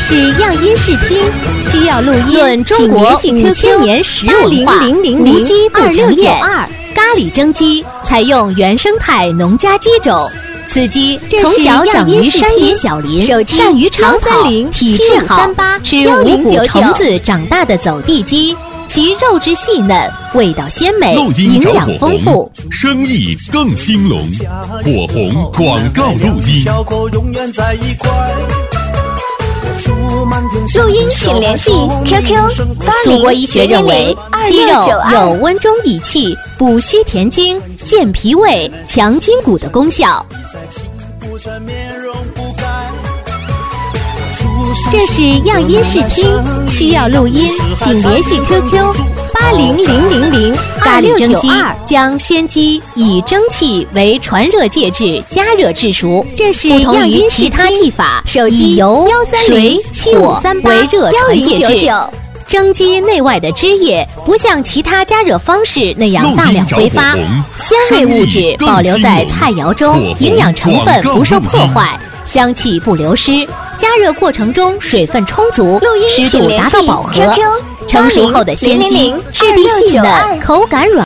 是样音视听，需要录音， 论中国5000年食文化，无鸡不成宴。咖喱蒸鸡采用原生态农家鸡种，此鸡从小长于山野小林，善于长跑，体质好，吃五谷虫子长大的走地鸡，其肉质细嫩，味道鲜美，营养丰富， 生意更兴隆。火红广告录音。 录音请联系 QQ 祖国医学认为，鸡肉有温中益气、补虚填精、健脾胃、强筋骨的功效。 这是样音视听，需要录音，请联系 QQ 80000。 咖喱蒸鸡将鲜鸡以蒸汽为传热介质加热制熟， 这是不同于其他技法，以油、水、火为热传介质。蒸鸡内外的汁液不像其他加热方式那样大量挥发，鲜味物质保留在菜肴中，营养成分不受破坏，香气不流失。加热过程中水分充足，湿度达到饱和。成熟后的鲜鸡质地细嫩，口感软。